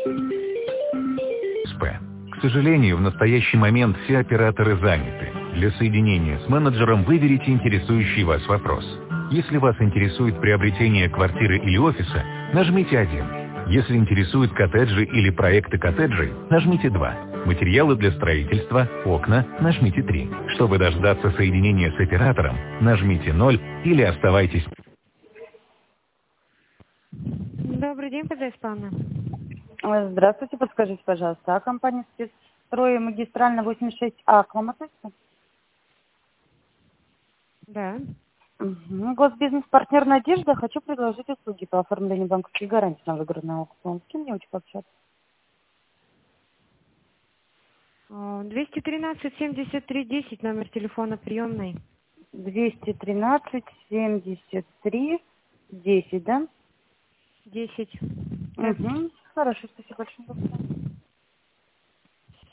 К сожалению, в настоящий момент все операторы заняты. Для соединения с менеджером выберите интересующий вас вопрос. Если вас интересует приобретение квартиры или офиса, нажмите 1. Если интересуют коттеджи или проекты коттеджей, нажмите 2. Материалы для строительства, окна, нажмите 3. Чтобы дождаться соединения с оператором, нажмите 0 или оставайтесь. Добрый день, хозяйка Анна. Здравствуйте, подскажите, пожалуйста, а компания «Спецстрой» магистральная 86А к вам относится? Да. Угу. Госбизнес-партнер «Надежда». Хочу предложить услуги по оформлению банковских гарантий на выгодный аукцион. С кем мне очень пообщаться? 213-73-10, номер телефона приемной. 213-73-10, да? 10. Угу. Хорошо, спасибо большое.